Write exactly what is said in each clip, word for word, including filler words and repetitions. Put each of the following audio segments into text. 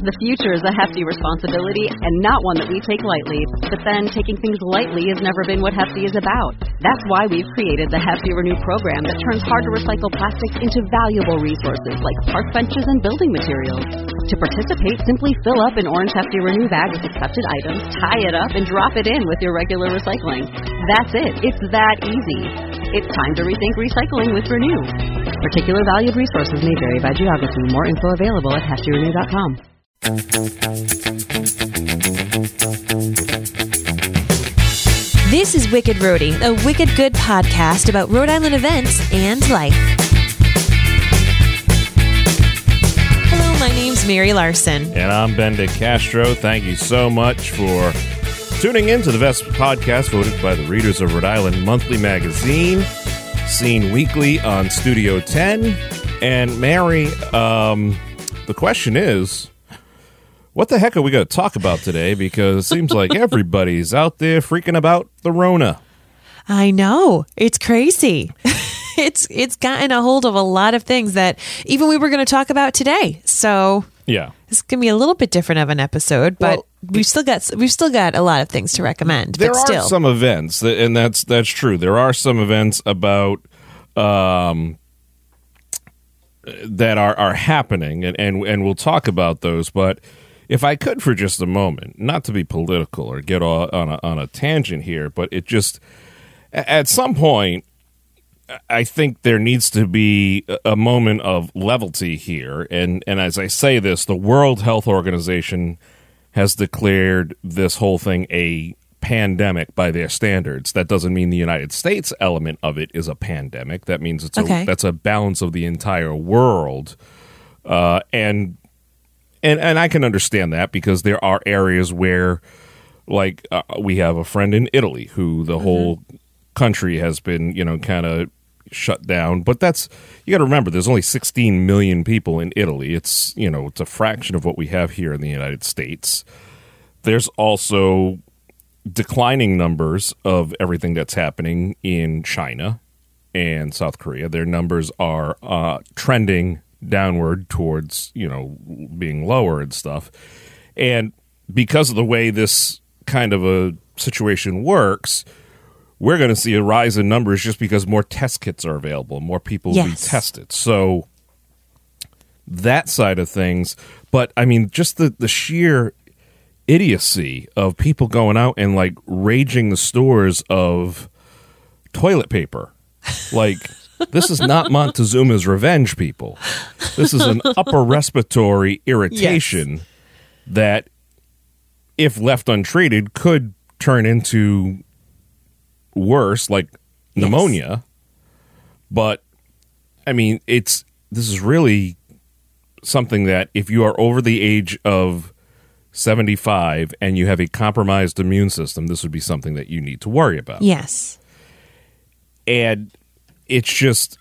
The future is a hefty responsibility and not one that we take lightly. But then, taking things lightly has never been what Hefty is about. That's why we've created the Hefty Renew program that turns hard-to-recycle plastics into valuable resources like park benches and building materials. To participate, simply fill up an orange Hefty Renew bag with accepted items, tie it up, and drop it in with your regular recycling. That's it. It's that easy. It's time to rethink recycling with Renew. Particular valued resources may vary by geography. More info available at hefty renew dot com. This is Wicked Roadie, a wicked good podcast about Rhode Island events and life. Hello, my name's Mary Larson. And I'm Ben DeCastro. Thank you so much for tuning in to the best podcast voted by the readers of Rhode Island Monthly Magazine, seen weekly on Studio ten. And Mary, um, the question is, what the heck are we going to talk about today? Because it seems like everybody's out there freaking about the Rona. I know. It's crazy. it's it's gotten a hold of a lot of things that even we were going to talk about today. So yeah, it's going to be a little bit different of an episode, but well, we've still got we've still got a lot of things to recommend. There but are still. some events, that, and that's that's true. There are some events about um, that are, are happening, and, and and we'll talk about those. But if I could for just a moment, not to be political or get all, on a, on a tangent here, but it just at some point, I think there needs to be a moment of levity here. And, and as I say this, the World Health Organization has declared this whole thing a pandemic by their standards. That doesn't mean the United States element of it is a pandemic. That means it's okay. a, that's a balance of the entire world. Uh, and and and I can understand that because there are areas where, like, uh, we have a friend in Italy who the mm-hmm. whole country has been, you know, kind of shut down. But that's, you got to remember, there's only sixteen million people in Italy. It's, you know, it's a fraction of what we have here in the United States. There's also declining numbers of everything that's happening in China and South Korea. Their numbers are uh, trending downward towards, you know, being lower and stuff. And because of the way this kind of a situation works, we're going to see a rise in numbers just because more test kits are available, more people will yes. be tested. So that side of things. But, I mean, just the, the sheer idiocy of people going out and, like, raging the stores of toilet paper. Like, this is not Montezuma's Revenge, people. This is an upper respiratory irritation yes. that, if left untreated, could turn into worse, like pneumonia. Yes. But, I mean, it's this is really something that if you are over the age of seventy-five and you have a compromised immune system, this would be something that you need to worry about. Yes. And it's just,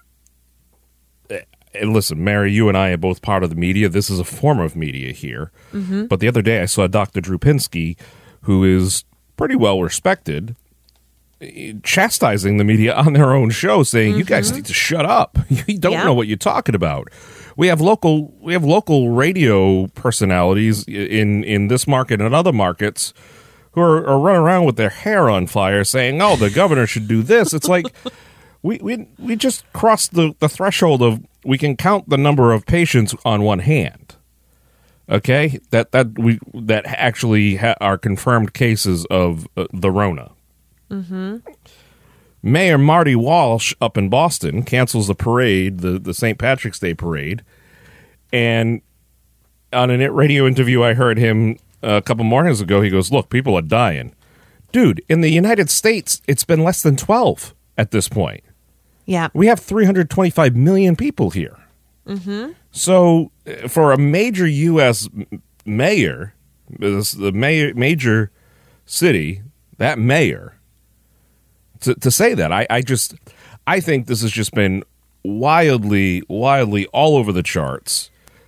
and listen, Mary, you and I are both part of the media. This is a form of media here. Mm-hmm. But the other day I saw Doctor Drew Pinsky, who is pretty well respected, chastising the media on their own show, saying, mm-hmm. you guys need to shut up. You don't yeah. know what you're talking about. We have local we have local radio personalities in, in this market and other markets who are, are running around with their hair on fire saying, oh, the governor should do this. It's like we we, we just crossed the, the threshold of we can count the number of patients on one hand. Okay? That that we that actually ha- are confirmed cases of uh, the Rona. Mm-hmm. Mayor Marty Walsh up in Boston cancels the parade, the, the Saint Patrick's Day parade. And on a radio interview I heard him a couple mornings ago, he goes, look, people are dying. Dude, in the United States, it's been less than twelve at this point. Yeah. We have three hundred twenty-five million people here. Mm-hmm. So for a major U S mayor, the mayor, major city, that mayor, To, to say that, I, I just, I think this has just been wildly, wildly all over the charts.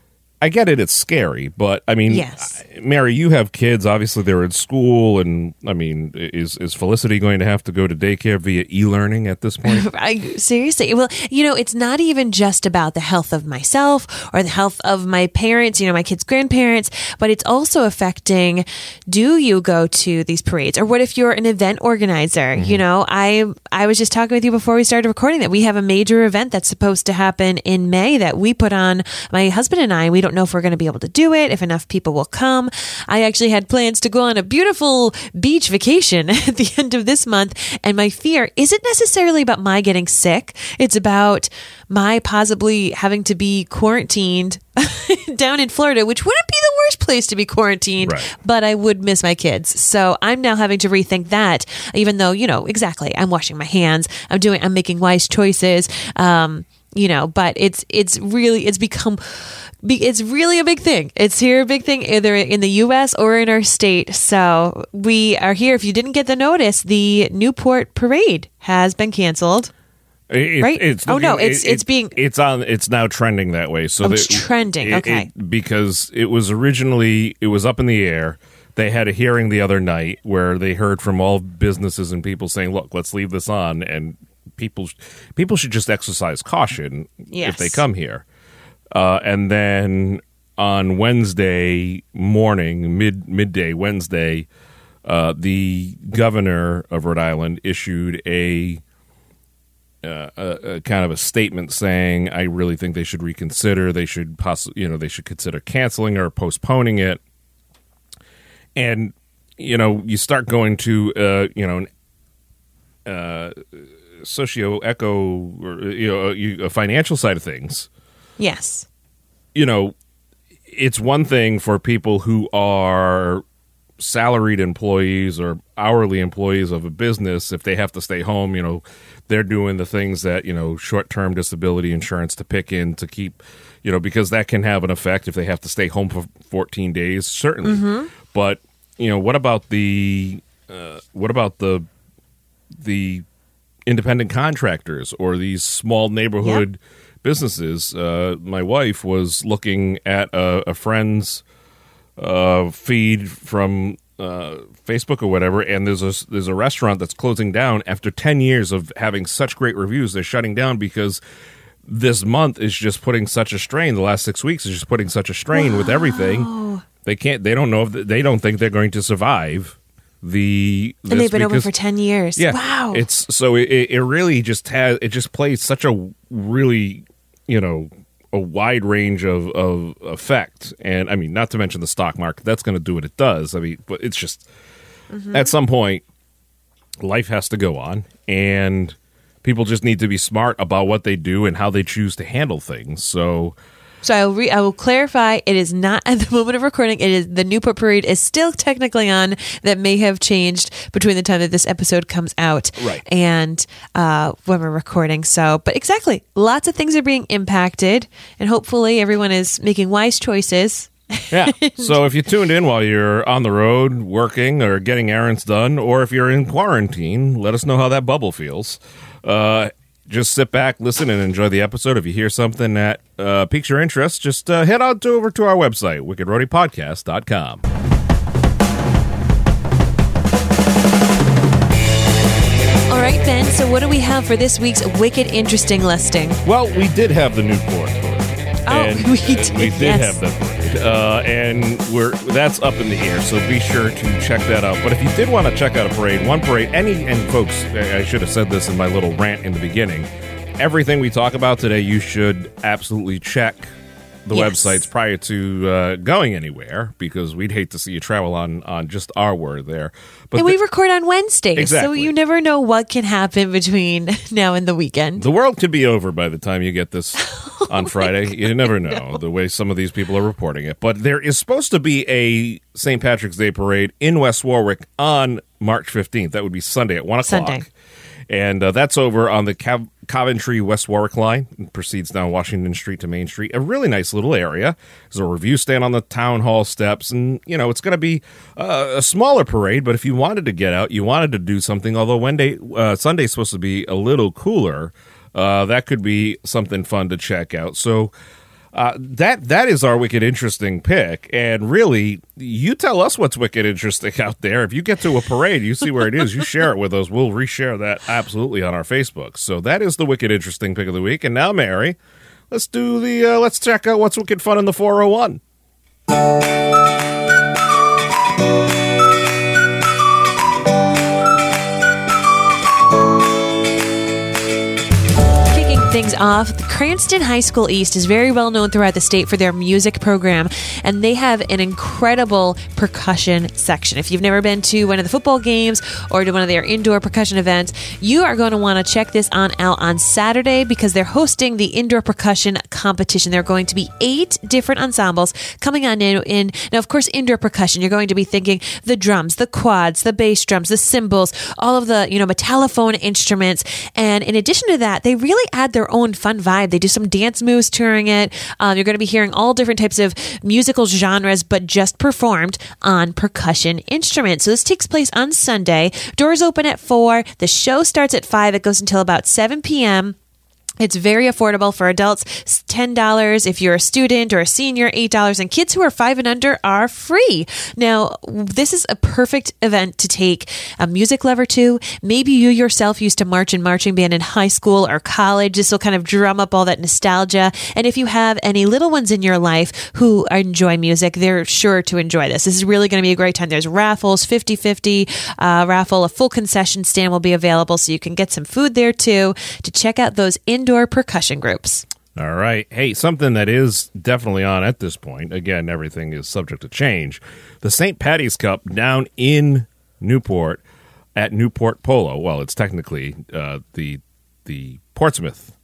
I get it. It's scary, but I mean, Yes. Mary, you have kids. Obviously, they're in school, and I mean, is is Felicity going to have to go to daycare via e-learning at this point? I, seriously. Well, you know, it's not even just about the health of myself or the health of my parents, you know, my kids' grandparents, but it's also affecting, do you go to these parades? Or what if you're an event organizer? Mm-hmm. You know, I I was just talking with you before we started recording that we have a major event that's supposed to happen in May that we put on, my husband and I. We don't know if we're going to be able to do it, if enough people will come. I actually had plans to go on a beautiful beach vacation at the end of this month, and my fear isn't necessarily about my getting sick. It's about my possibly having to be quarantined down in Florida, which wouldn't be the worst place to be quarantined, right. but I would miss my kids. So I'm now having to rethink that, even though, you know, exactly, I'm washing my hands, I'm doing, I'm making wise choices, um, you know, but it's, it's really, it's become, it's really a big thing. It's here a big thing either in the U S or in our state. So we are here. If you didn't get the notice, the Newport Parade has been canceled. It, right? It's, oh no, it's it, it's being it's on. It's now trending that way. So oh, that, it's trending. it, Okay, it, because it was originally it was up in the air. They had a hearing the other night where they heard from all businesses and people saying, "Look, let's leave this on," and people people should just exercise caution yes. if they come here. Uh, and then on Wednesday morning, mid midday Wednesday, uh, the governor of Rhode Island issued a. Uh, a, a kind of a statement saying, I really think they should reconsider. They should possibly, you know, they should consider canceling or postponing it. And you know, you start going to, uh, you know, uh, socio-eco, or you know, you, a financial side of things. Yes. You know, it's one thing for people who are salaried employees or hourly employees of a business. If they have to stay home, you know, they're doing the things that, you know, short-term disability insurance to pick in to keep, you know, because that can have an effect if they have to stay home for fourteen days, certainly. Mm-hmm. But, you know, what about the, uh, what about the, the independent contractors or these small neighborhood yep. businesses? Uh, my wife was looking at a, a friend's uh, feed from uh, Facebook or whatever, and there's a there's a restaurant that's closing down after ten years of having such great reviews. They're shutting down because this month is just putting such a strain. The last six weeks is just putting such a strain wow. with everything. They can't. They don't know if they, they don't think they're going to survive. The and they've been because, open for ten years. Yeah, wow. It's so it, it really just has it just plays such a really you know. a wide range of, of effect. And I mean, not to mention the stock market, that's going to do what it does. I mean, but it's just, mm-hmm. at some point, life has to go on, and people just need to be smart about what they do and how they choose to handle things. So, So I will, re- I will clarify, it is not at the moment of recording. It is the Newport Parade is still technically on. That may have changed between the time that this episode comes out right. and uh, when we're recording. So, but exactly, lots of things are being impacted, and hopefully everyone is making wise choices. Yeah. So if you tuned in while you're on the road, working, or getting errands done, or if you're in quarantine, let us know how that bubble feels. Uh, Just sit back, listen, and enjoy the episode. If you hear something that uh, piques your interest, just uh, head on to, over to our website, wicked roadie podcast dot com. All right, Ben, so what do we have for this week's Wicked Interesting listing? Well, we did have the Newport Parade. Oh, and, we did, We did yes. have that parade. Uh, and we're that's up in the air, so be sure to check that out. But if you did want to check out a parade, one parade, any, and folks, I should have said this in my little rant in the beginning, everything we talk about today, you should absolutely check the yes. websites prior to uh, going anywhere, because we'd hate to see you travel on, on just our word there. But and we th- record on Wednesdays, exactly. so you never know what can happen between now and the weekend. The world could be over by the time you get this on Friday. God, you never know the way some of these people are reporting it. But there is supposed to be a Saint Patrick's Day parade in West Warwick on March fifteenth. That would be Sunday at one o'clock. Sunday. And uh, that's over on the Cav- Coventry-West Warwick line. It proceeds down Washington Street to Main Street. A really nice little area. There's a review stand on the town hall steps. And, you know, it's going to be uh, a smaller parade. But if you wanted to get out, you wanted to do something, although Wednesday, uh, Sunday's supposed to be a little cooler, uh, that could be something fun to check out. So Uh, that that is our wicked interesting pick, and really, you tell us what's wicked interesting out there. If you get to a parade, you see where it is, you share it with us. We'll reshare that absolutely on our Facebook. So that is the wicked interesting pick of the week. And now, Mary, let's do the uh, let's check out what's wicked fun in the four oh one. Things off, the Cranston High School East is very well known throughout the state for their music program, and they have an incredible percussion section. If you've never been to one of the football games or to one of their indoor percussion events, you are going to want to check this on out on Saturday because they're hosting the indoor percussion competition. There are going to be eight different ensembles coming on in. in now, of course, indoor percussion, you're going to be thinking the drums, the quads, the bass drums, the cymbals, all of the, you know, metallophone instruments. And in addition to that, they really add their own fun vibe. They do some dance moves touring it. Um, you're going to be hearing all different types of musical genres, but just performed on percussion instruments. So this takes place on Sunday. Doors open at four. The show starts at five. It goes until about seven p.m. It's very affordable for adults, it's ten dollars. If you're a student or a senior, eight dollars. And kids who are five and under are free. Now, this is a perfect event to take a music lover to. Maybe you yourself used to march in marching band in high school or college. This will kind of drum up all that nostalgia. And if you have any little ones in your life who enjoy music, they're sure to enjoy this. This is really going to be a great time. There's raffles, fifty-fifty uh, raffle. A full concession stand will be available, so you can get some food there too to check out those in indoor percussion groups. All right. Hey, something that is definitely on at this point, again, everything is subject to change. The Saint Patty's Cup down in Newport at Newport Polo. Well, it's technically uh, the the Portsmouth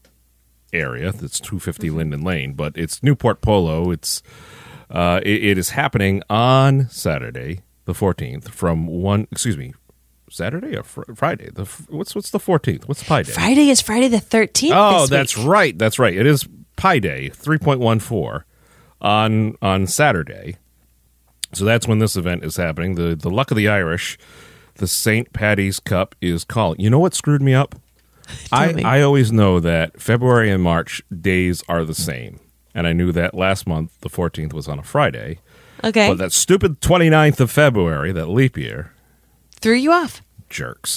area. That's two fifty mm-hmm. Linden Lane, but it's Newport Polo. It's uh, it, it is happening on Saturday, the fourteenth, from one, excuse me, Saturday or fr- Friday? The f- what's what's the fourteenth? What's Pi Day? Friday is Friday the thirteenth. Oh, this that's week. right. That's right. It is Pi Day, three point one four on on Saturday. So that's when this event is happening. The the Luck of the Irish, the Saint Patty's Cup is calling. You know what screwed me up? I, me. I always know that February and March days are the same. And I knew that last month, the fourteenth, was on a Friday. Okay. But that stupid twenty-ninth of February, that leap year, threw you off. Jerks.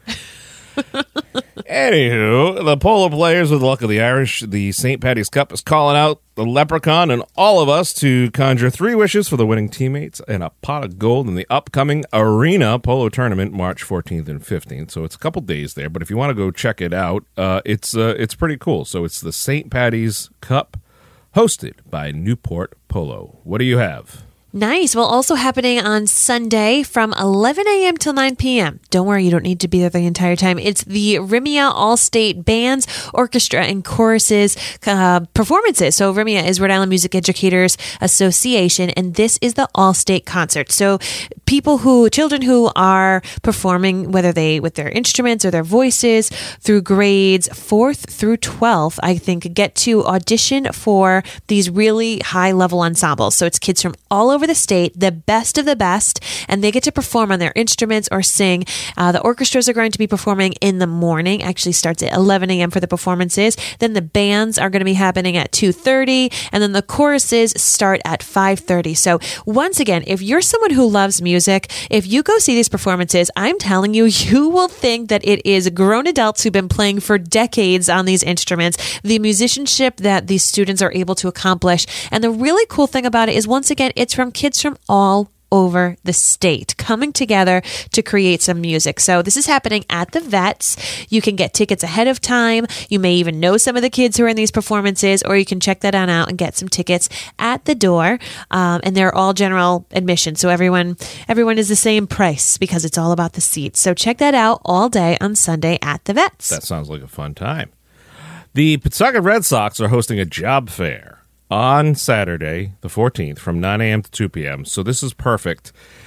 Anywho, the polo players with the Luck of the Irish, the Saint Patty's Cup is calling out the leprechaun and all of us to conjure three wishes for the winning teammates and a pot of gold in the upcoming Arena Polo Tournament, March fourteenth and fifteenth. So it's a couple days there, but if you want to go check it out, uh, it's uh, it's pretty cool. So it's the Saint Patty's Cup, hosted by Newport Polo. What do you have? Nice. Well, also happening on Sunday from eleven a.m. till nine p.m. Don't worry, you don't need to be there the entire time. It's the RIMIA All-State Bands, Orchestra, and Choruses uh, performances. So RIMIA is Rhode Island Music Educators Association, and this is the All-State Concert. So people who, children who are performing, whether they with their instruments or their voices, through grades fourth through twelfth, I think, get to audition for these really high-level ensembles. So it's kids from all over the state, the best of the best, and they get to perform on their instruments or sing. Uh, the orchestras are going to be performing in the morning. Actually starts at eleven a.m. for the performances. Then the bands are going to be happening at two thirty, and then the choruses start at five thirty. So once again, if you're someone who loves music, if you go see these performances, I'm telling you, you will think that it is grown adults who've been playing for decades on these instruments, the musicianship that these students are able to accomplish. And the really cool thing about it is, once again, it's from kids from all over the state coming together to create some music. So this is happening at the Vets. You can get tickets ahead of time. You may even know some of the kids who are in these performances, or you can check that on out and get some tickets at the door. Um, and they're all general admission. So everyone, everyone is the same price because it's all about the seats. So check that out all day on Sunday at the Vets. That sounds like a fun time. The Pawtucket Red Sox are hosting a job fair on Saturday, the fourteenth, from nine a.m. to two p.m. So this is perfect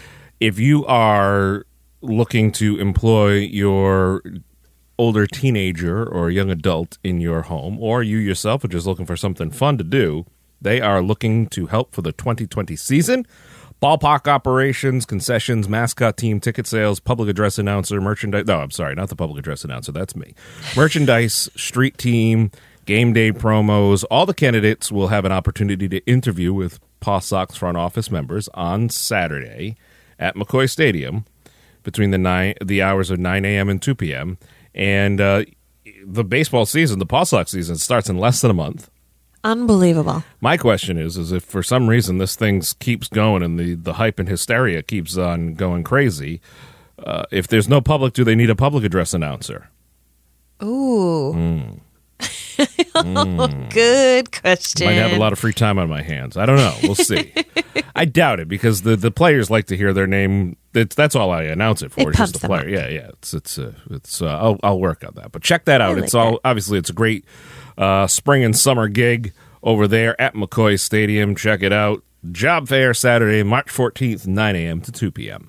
if you are looking to employ your older teenager or young adult in your home, or you yourself are just looking for something fun to do. They are looking to help for the twenty twenty season. Ballpark operations, concessions, mascot team, ticket sales, public address announcer, merchandise. No, I'm sorry, not the public address announcer. That's me. Merchandise, street team, game day promos. All the candidates will have an opportunity to interview with Paw Sox front office members on Saturday at McCoy Stadium between the nine the hours of nine a.m. and two p.m. And uh, the baseball season, the Paw Sox season, starts in less than a month. Unbelievable. My question is, is if for some reason this thing keeps going and the, the hype and hysteria keeps on going crazy, uh, if there's no public, do they need a public address announcer? Ooh. Mm. mm. Good question. Might have a lot of free time on my hands. I don't know. We'll see. I doubt it because the, the players like to hear their name. It's, that's all I announce it for. It it's just pumps the them player. up. Yeah, yeah. It's it's uh, it's. Uh, I'll I'll work on that. But check that out. I like it's all that. obviously it's a great uh, spring and summer gig over there at McCoy Stadium. Check it out. Job fair Saturday, March fourteenth, nine a.m. to two p.m.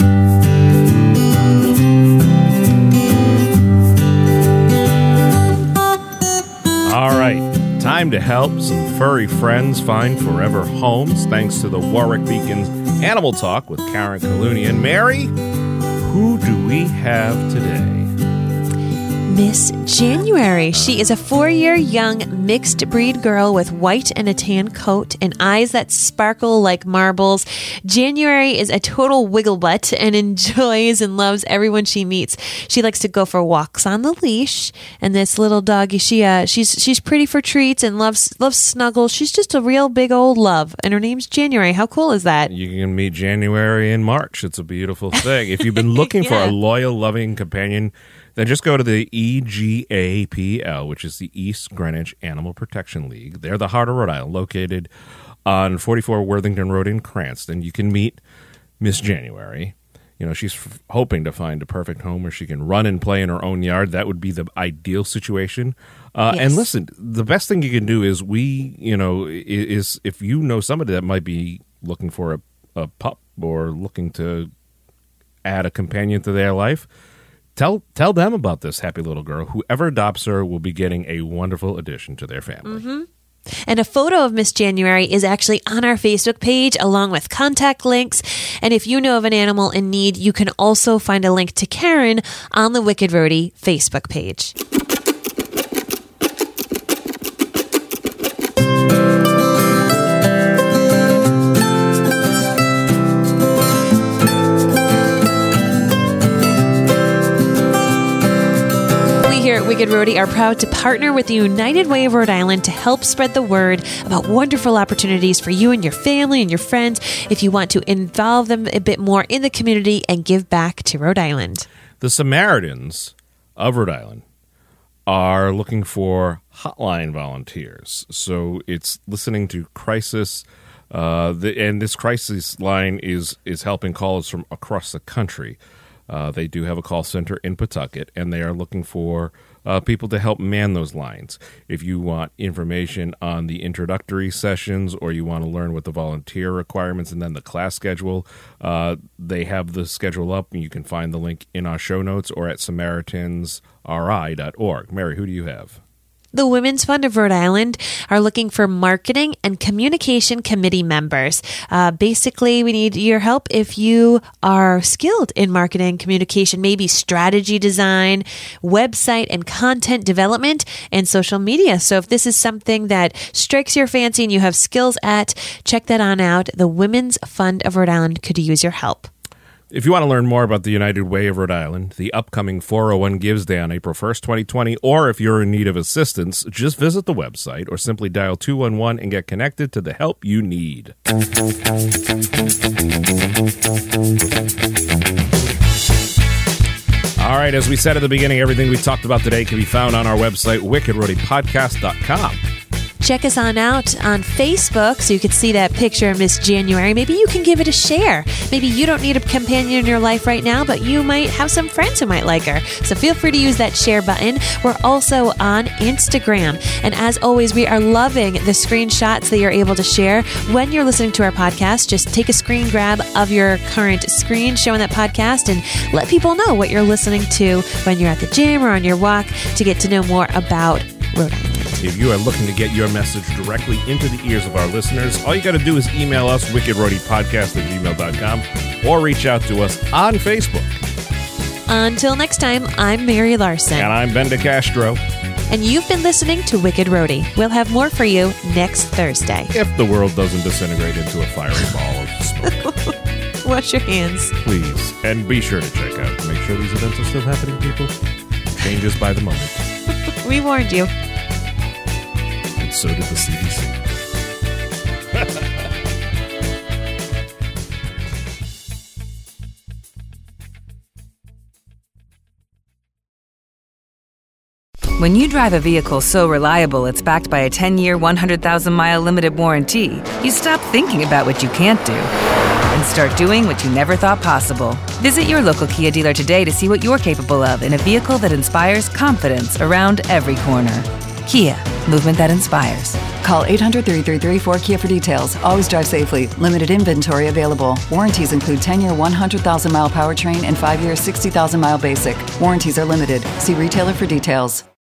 All right, time to help some furry friends find forever homes thanks to the Warwick Beacon's Animal Talk with Karen Kalunian. Mary, who do we have today? Miss January. She is a four-year young mixed breed girl with white and a tan coat and eyes that sparkle like marbles. January is a total wiggle butt and enjoys and loves everyone she meets. She likes to go for walks on the leash. And this little doggy, she uh, she's she's pretty for treats and loves loves snuggles. She's just a real big old love. And her name's January. How cool is that? You can meet January in March. It's a beautiful thing. If you've been looking Yeah. for a loyal, loving companion, then just go to the E G A P L, which is the East Greenwich Animal Protection League. They're the heart of Rhode Island, located on forty-four Worthington Road in Cranston. You can meet Miss January. You know, she's f- hoping to find a perfect home where she can run and play in her own yard. That would be the ideal situation. Uh, Yes. And listen, the best thing you can do is we, you know, i- is if you know somebody that might be looking for a, a pup or looking to add a companion to their life, Tell tell them about this happy little girl. Whoever adopts her will be getting a wonderful addition to their family. Mm-hmm. And a photo of Miss January is actually on our Facebook page along with contact links. And if you know of an animal in need, you can also find a link to Karen on the Wicked Roadie Facebook page. Here at Wicked Roadie are proud to partner with the United Way of Rhode Island to help spread the word about wonderful opportunities for you and your family and your friends if you want to involve them a bit more in the community and give back to Rhode Island. The Samaritans of Rhode Island are looking for hotline volunteers. So it's listening to crisis, uh, the, and this crisis line is is helping callers from across the country. Uh, they do have a call center in Pawtucket, and they are looking for uh, people to help man those lines. If you want information on the introductory sessions or you want to learn what the volunteer requirements and then the class schedule, uh, they have the schedule up, and you can find the link in our show notes or at samaritans r i dot org. Mary, who do you have? The Women's Fund of Rhode Island are looking for marketing and communication committee members. Uh, basically, we need your help if you are skilled in marketing, communication, maybe strategy design, website and content development, and social media. So if this is something that strikes your fancy and you have skills at, check that on out. The Women's Fund of Rhode Island could use your help. If you want to learn more about the United Way of Rhode Island, the upcoming four oh one Gives Day on April first, twenty twenty, or if you're in need of assistance, just visit the website or simply dial two one one and get connected to the help you need. All right, as we said at the beginning, everything we talked about today can be found on our website, wicked roadie podcast dot com. Check us on out on Facebook so you can see that picture of Miss January. Maybe you can give it a share. Maybe you don't need a companion in your life right now, but you might have some friends who might like her. So feel free to use that share button. We're also on Instagram. And as always, we are loving the screenshots that you're able to share. When you're listening to our podcast, just take a screen grab of your current screen showing that podcast and let people know what you're listening to when you're at the gym or on your walk to get to know more about Rhode Island. If you are looking to get your message directly into the ears of our listeners, all you got to do is email us, wicked roadie podcast at gmail dot com, or reach out to us on Facebook. Until next time, I'm Mary Larson. And I'm Ben DeCastro. And you've been listening to Wicked Roadie. We'll have more for you next Thursday. If the world doesn't disintegrate into a fiery ball of smoke. Wash your hands. Please. And be sure to check out to make sure these events are still happening, people. Changes by the moment. We warned you. And so did the C D C. When you drive a vehicle so reliable it's backed by a ten-year, one hundred thousand mile limited warranty, you stop thinking about what you can't do and start doing what you never thought possible. Visit your local Kia dealer today to see what you're capable of in a vehicle that inspires confidence around every corner. Kia, movement that inspires. Call eight hundred, three three three, four Kia for details. Always drive safely. Limited inventory available. Warranties include ten-year, one hundred thousand mile powertrain and five-year, sixty thousand mile basic. Warranties are limited. See retailer for details.